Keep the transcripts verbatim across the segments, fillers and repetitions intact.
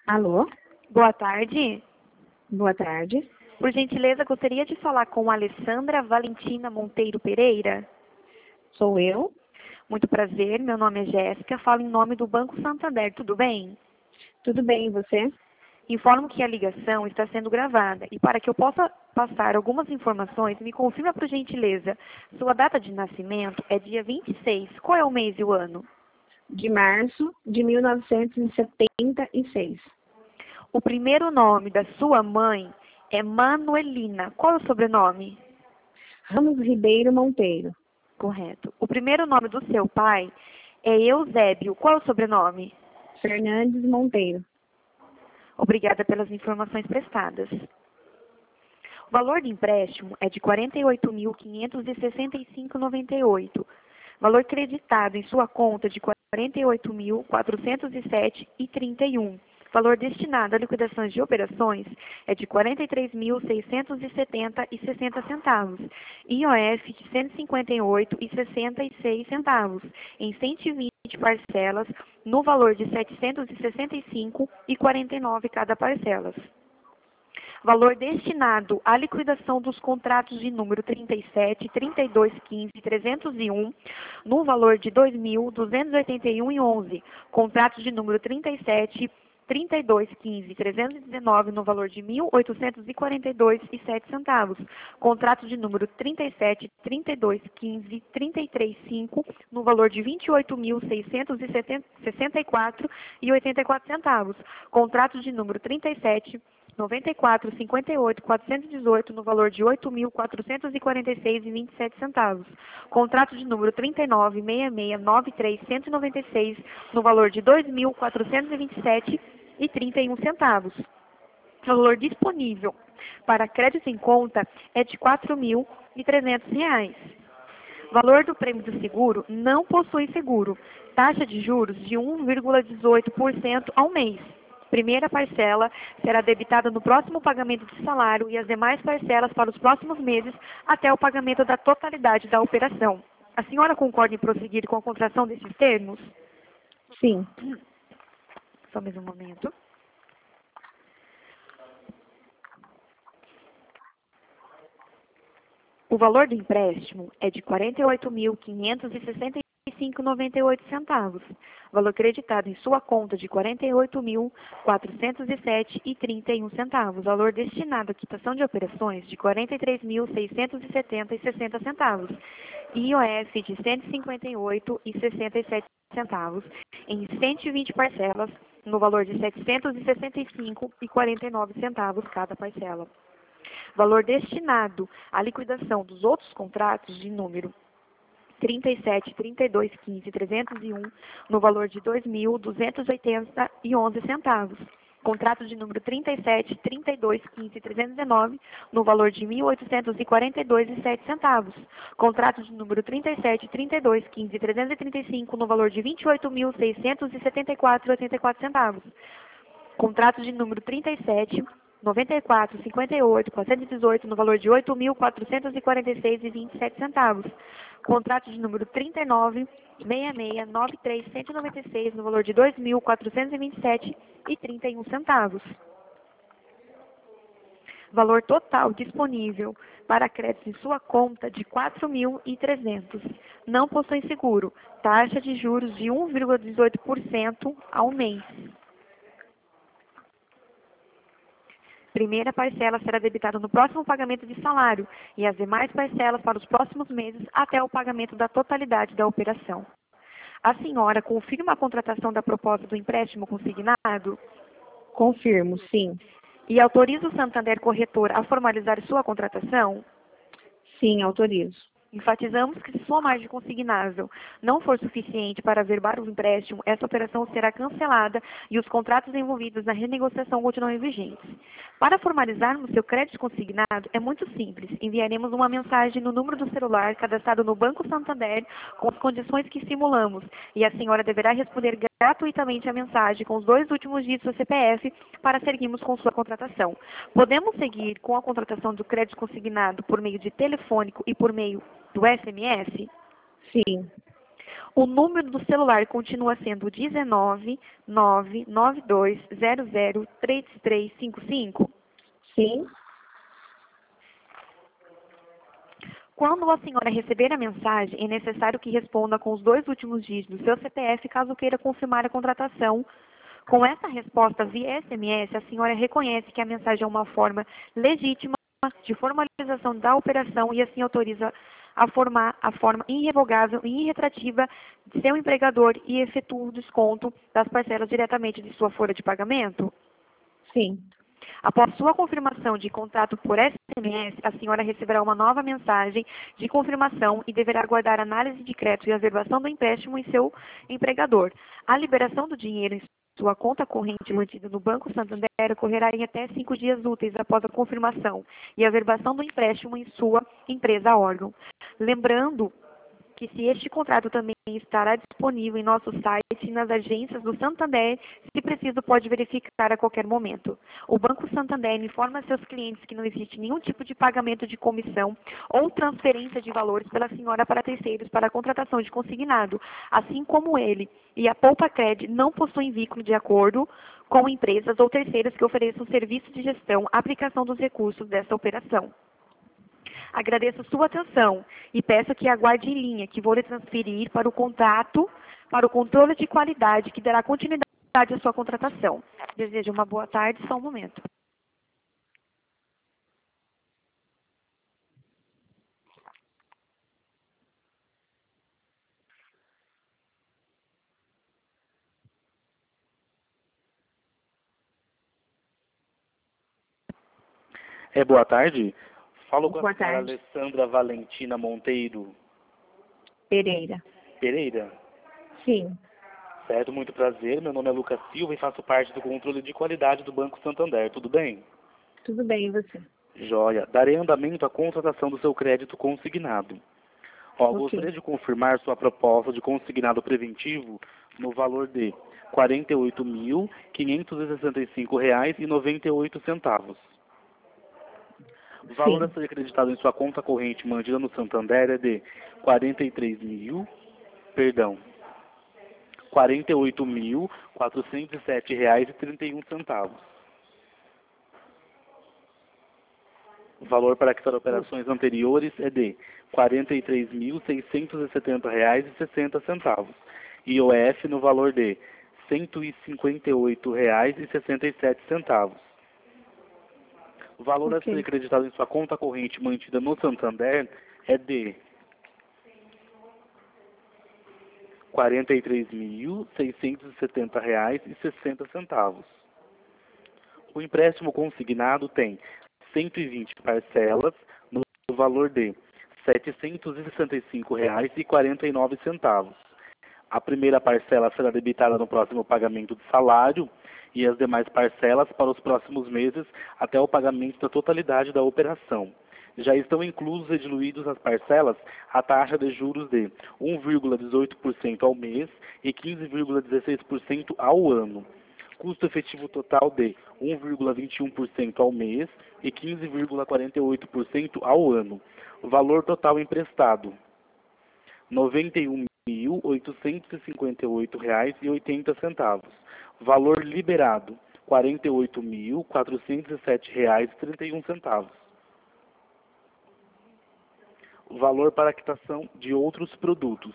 Alô, Boa tarde. boa tarde. Por gentileza, gostaria de falar com a Alessandra Valentina Monteiro Pereira. Sou eu. Muito prazer, meu nome é Jéssica, falo em nome do Banco Santander, tudo bem? Tudo bem, e você? Informo que a ligação está sendo gravada e para que eu possa passar algumas informações, me confirma por gentileza. Sua data de nascimento é dia vinte e seis. Qual é o mês e o ano? De março de mil novecentos e setenta e seis. O primeiro nome da sua mãe é Manuelina. Qual é o sobrenome? Ramos Ribeiro Monteiro. Correto. O primeiro nome do seu pai é Eusébio. Qual é o sobrenome? Fernandes Monteiro. Obrigada pelas informações prestadas. O valor do empréstimo é de quarenta e oito mil quinhentos e sessenta e cinco reais e noventa e oito centavos. Valor creditado em sua conta de quarenta e oito mil quatrocentos e sete reais e trinta e um centavos. Valor destinado a liquidações de operações é de quarenta e três mil seiscentos e setenta reais e sessenta centavos. I O F de cento e cinquenta e oito reais e sessenta e seis centavos. Em cento e vinte parcelas no valor de setecentos e sessenta e cinco reais e quarenta e nove centavos cada parcela. Valor destinado à liquidação dos contratos de número trinta e sete, trinta e dois, quinze, trezentos e um, no valor de dois mil duzentos e oitenta e um reais e onze centavos. Contratos de número trinta e sete, trinta e dois, quinze, trezentos e dezenove, no valor de mil oitocentos e quarenta e dois reais e sete centavos. Contrato de número trinta e sete, trinta e dois, quinze, trinta e três, cinco, no valor de vinte e oito mil seiscentos e sessenta e quatro reais e oitenta e quatro centavos. Contrato de número trinta e sete, noventa e quatro, cinquenta e oito, quatrocentos e dezoito, no valor de oito mil quatrocentos e quarenta e seis reais e vinte e sete centavos. Contrato de número trinta e nove, sessenta e seis, noventa e três, cento e noventa e seis, no valor de dois mil quatrocentos e vinte e sete reais e trinta e um centavos. O valor disponível para crédito em conta é de quatro mil e trezentos reais. Valor do prêmio do seguro não possui seguro. Taxa de juros de um vírgula dezoito por cento ao mês. Primeira parcela será debitada no próximo pagamento de salário e as demais parcelas para os próximos meses até o pagamento da totalidade da operação. A senhora concorda em prosseguir com a contratação desses termos? Sim. Só mais um momento. O valor do empréstimo é de quarenta e oito mil quinhentos e sessenta e cinco reais e noventa e oito centavos. Valor creditado em sua conta de quarenta e oito mil quatrocentos e sete reais e trinta e um centavos. Valor destinado à quitação de operações de quarenta e três mil seiscentos e setenta reais e sessenta centavos. I O F de cento e cinquenta e oito reais e sessenta e sete centavos. Em cento e vinte parcelas no valor de setecentos e sessenta e cinco reais e quarenta e nove centavos cada parcela. Valor destinado à liquidação dos outros contratos de número trinta e sete, trinta e dois, quinze, trezentos e um, no valor de dois mil duzentos e oitenta reais e onze centavos. Contrato de número trinta e sete, trinta e dois, quinze, trezentos e dezenove, no valor de mil oitocentos e quarenta e dois reais e sete centavos. Contrato de número trinta e sete, trinta e dois, quinze, trezentos e trinta e cinco, no valor de vinte e oito mil seiscentos e setenta e quatro reais e oitenta e quatro centavos. Contrato de número trinta e sete, noventa e quatro, cinquenta e oito, quatrocentos e dezoito, no valor de oito mil quatrocentos e quarenta e seis reais e vinte e sete centavos. Contrato de número trinta e nove, sessenta e seis, noventa e três, cento e noventa e seis, no valor de dois mil quatrocentos e vinte e sete reais e trinta e um centavos. Valor total disponível para crédito em sua conta de quatro mil e trezentos. Não possui seguro. Taxa de juros de um vírgula dezoito por cento ao mês. Primeira parcela será debitada no próximo pagamento de salário e as demais parcelas para os próximos meses até o pagamento da totalidade da operação. A senhora confirma a contratação da proposta do empréstimo consignado Confirmo, sim. e autoriza o Santander Corretor a formalizar sua contratação? Sim, autorizo. Enfatizamos que se sua margem consignável não for suficiente para averbar o empréstimo, essa operação será cancelada e os contratos envolvidos na renegociação continuam vigentes. Para formalizarmos seu crédito consignado, é muito simples. Enviaremos uma mensagem no número do celular cadastrado no Banco Santander com as condições que simulamos e a senhora deverá responder gratuitamente a mensagem com os dois últimos dígitos do C P F para seguirmos com sua contratação. Podemos seguir com a contratação do crédito consignado por meio de telefônico e por meio do S M S? Sim. O número do celular continua sendo dezenove, nove nove dois zero zero três três cinco cinco? Sim. Quando a senhora receber a mensagem, é necessário que responda com os dois últimos dígitos do seu C P F, caso queira confirmar a contratação. Com essa resposta via S M S, a senhora reconhece que a mensagem é uma forma legítima de formalização da operação e assim autoriza a formar a forma irrevogável e irretrativa de seu empregador e efetua o desconto das parcelas diretamente de sua folha de pagamento? Sim. Após sua confirmação de contrato por S M S, a senhora receberá uma nova mensagem de confirmação e deverá aguardar análise de crédito e averbação do empréstimo em seu empregador. A liberação do dinheiro em sua conta corrente mantida no Banco Santander ocorrerá em até cinco dias úteis após a confirmação e averbação do empréstimo em sua empresa órgão. Lembrando que se este contrato também estará disponível em nosso site e nas agências do Santander, se preciso pode verificar a qualquer momento. O Banco Santander informa a seus clientes que não existe nenhum tipo de pagamento de comissão ou transferência de valores pela senhora para terceiros para a contratação de consignado, assim como ele e a Poupa Cred não possuem vínculo de acordo com empresas ou terceiros que ofereçam serviço de gestão, aplicação dos recursos dessa operação. Agradeço sua atenção e peço que aguarde em linha, que vou lhe transferir para o contrato, para o controle de qualidade, que dará continuidade à sua contratação. Desejo uma boa tarde, só um momento. É, boa tarde. Falo com Boa a senhora tarde. Alessandra Valentina Monteiro Pereira. Pereira. Sim. Certo, muito prazer. Meu nome é Lucas Silva e faço parte do controle de qualidade do Banco Santander. Tudo bem? Tudo bem, e você? Joia. Darei andamento à contratação do seu crédito consignado. Ó, Ok. gostaria de confirmar sua proposta de consignado preventivo no valor de quarenta e oito mil, quinhentos e sessenta e cinco reais e noventa e oito centavos. O valor a Sim. ser acreditado em sua conta corrente mantida no Santander é de quarenta e três mil, perdão, quarenta e oito mil, quatrocentos e sete reais e trinta e um centavos. O valor para quitar operações anteriores é de quarenta e três mil, seiscentos e setenta reais e sessenta centavos. I O F no valor de cento e cinquenta e oito reais e sessenta e sete centavos. O valor a ser Ok. acreditado em sua conta corrente mantida no Santander é de quarenta e três mil, seiscentos e setenta reais e sessenta centavos. O empréstimo consignado tem cento e vinte parcelas no valor de setecentos e sessenta e cinco reais e quarenta e nove centavos. A primeira parcela será debitada no próximo pagamento de salário e as demais parcelas para os próximos meses até o pagamento da totalidade da operação. Já estão inclusos e diluídos as parcelas a taxa de juros de um vírgula dezoito por cento ao mês e quinze vírgula dezesseis por cento ao ano. Custo efetivo total de um vírgula vinte e um por cento ao mês e quinze vírgula quarenta e oito por cento ao ano. O valor total emprestado, noventa e um mil, oitocentos e cinquenta e oito reais e oitenta centavos. Valor liberado, quarenta e oito mil, quatrocentos e sete reais e trinta e um centavos. Valor para a quitação de outros produtos.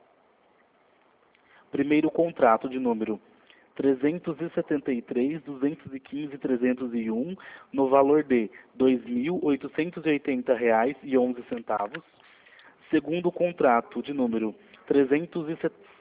Primeiro contrato de número trezentos e setenta e três, duzentos e quinze, trezentos e um, no valor de dois mil, oitocentos e oitenta reais e onze centavos. Segundo contrato de número trezentos e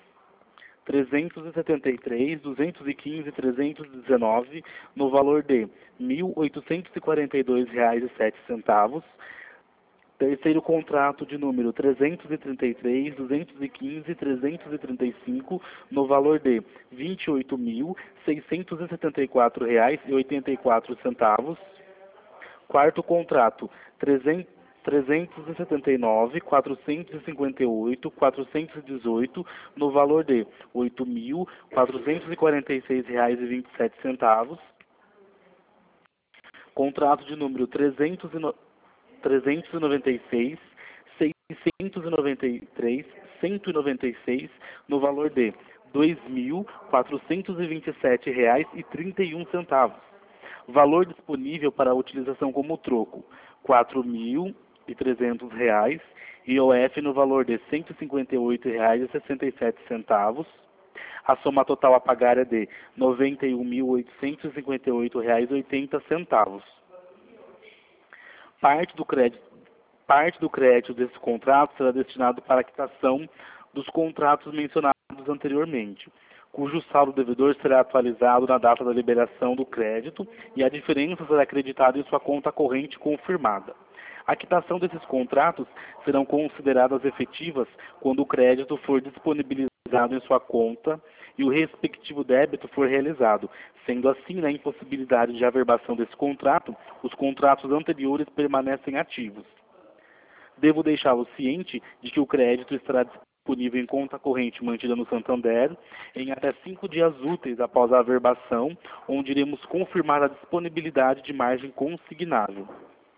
setenta e três, duzentos e quinze, trezentos e dezenove, no valor de mil, oitocentos e quarenta e dois reais e sete centavos. Terceiro contrato de número trezentos e trinta e três, duzentos e quinze, trezentos e trinta e cinco, no valor de vinte e oito mil, seiscentos e setenta e quatro reais e oitenta e quatro centavos. Quarto contrato, trezentos e setenta e nove, quatrocentos e cinquenta e oito, quatrocentos e dezoito, no valor de oito mil, quatrocentos e quarenta e seis reais e vinte e sete centavos. Contrato de número trezentos e noventa e seis, seiscentos e noventa e três, cento e noventa e seis no valor de dois mil quatrocentos e vinte e sete reais e trinta e um centavos. Valor disponível para utilização como troco, quatro mil e trezentos reais. I O F no valor de cento e cinquenta e oito reais e sessenta e sete centavos. A soma total a pagar é de noventa e um mil oitocentos e cinquenta e oito reais e oitenta centavos. Parte do crédito, parte do crédito desse contrato será destinado para a quitação dos contratos mencionados anteriormente, cujo saldo devedor será atualizado na data da liberação do crédito e a diferença será acreditada em sua conta corrente confirmada. A quitação desses contratos serão consideradas efetivas quando o crédito for disponibilizado em sua conta e o respectivo débito for realizado. Sendo assim, na impossibilidade de averbação desse contrato, os contratos anteriores permanecem ativos. Devo deixá-lo ciente de que o crédito estará disponível em conta corrente mantida no Santander em até cinco dias úteis após a averbação, onde iremos confirmar a disponibilidade de margem consignável.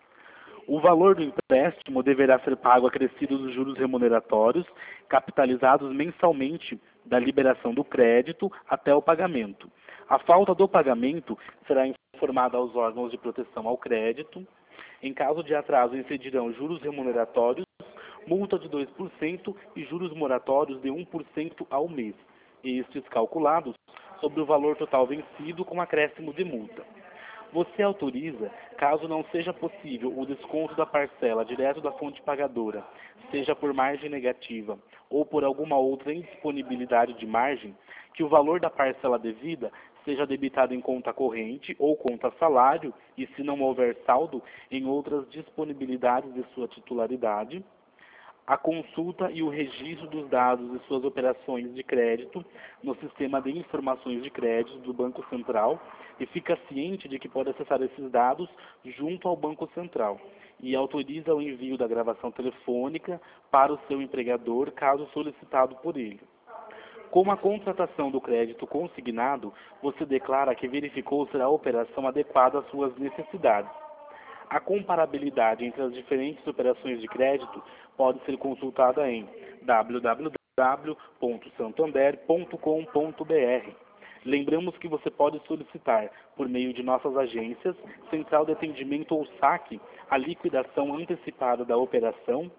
O valor do empréstimo deverá ser pago acrescido dos juros remuneratórios, capitalizados mensalmente da liberação do crédito até o pagamento. A falta do pagamento será informada aos órgãos de proteção ao crédito. Em caso de atraso, incidirão juros remuneratórios, multa de dois por cento e juros moratórios de um por cento ao mês, estes calculados sobre o valor total vencido com acréscimo de multa. Você autoriza, caso não seja possível o desconto da parcela direto da fonte pagadora, seja por margem negativa ou por alguma outra indisponibilidade de margem, que o valor da parcela devida seja debitado em conta corrente ou conta salário e, se não houver saldo, em outras disponibilidades de sua titularidade. A consulta e o registro dos dados de suas operações de crédito no sistema de informações de crédito do Banco Central e fica ciente de que pode acessar esses dados junto ao Banco Central e autoriza o envio da gravação telefônica para o seu empregador, caso solicitado por ele. Com a contratação do crédito consignado, você declara que verificou se a operação adequada às suas necessidades. A comparabilidade entre as diferentes operações de crédito pode ser consultada em w w w ponto santander ponto com ponto b r. Lembramos que você pode solicitar, por meio de nossas agências, Central de Atendimento ou saque, a liquidação antecipada da operação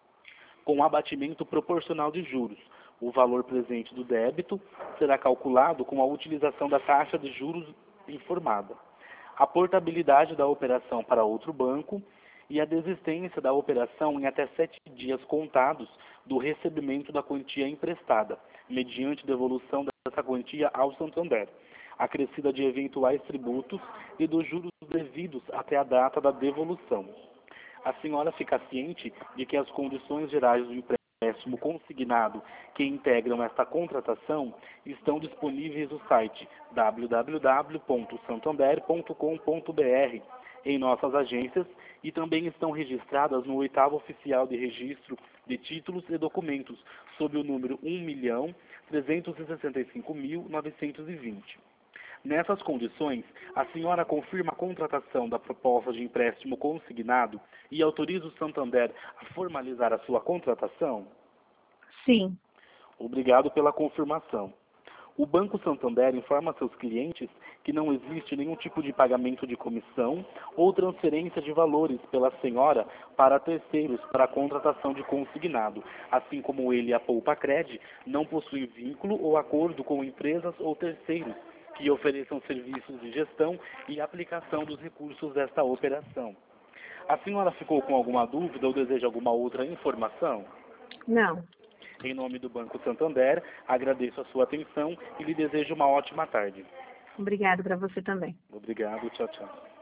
com abatimento proporcional de juros. O valor presente do débito será calculado com a utilização da taxa de juros informada. A portabilidade da operação para outro banco e a desistência da operação em até sete dias contados do recebimento da quantia emprestada, mediante devolução dessa quantia ao Santander, acrescida de eventuais tributos e dos juros devidos até a data da devolução. A senhora fica ciente de que as condições gerais do empréstimo consignado que integram esta contratação estão disponíveis no site w w w ponto santander ponto com ponto b r, em nossas agências, e também estão registradas no oitavo oficial de registro de títulos e documentos, sob o número um milhão trezentos e sessenta e cinco mil novecentos e vinte. Nessas condições, a senhora confirma a contratação da proposta de empréstimo consignado e autoriza o Santander a formalizar a sua contratação? Sim. Obrigado pela confirmação. O Banco Santander informa seus clientes que não existe nenhum tipo de pagamento de comissão ou transferência de valores pela senhora para terceiros para a contratação de consignado, assim como ele e a Poupa-Cred não possuem vínculo ou acordo com empresas ou terceiros que ofereçam serviços de gestão e aplicação dos recursos desta operação. A senhora ficou com alguma dúvida ou deseja alguma outra informação? Não. Em nome do Banco Santander, agradeço a sua atenção e lhe desejo uma ótima tarde. Obrigado para você também. Obrigado, tchau, tchau.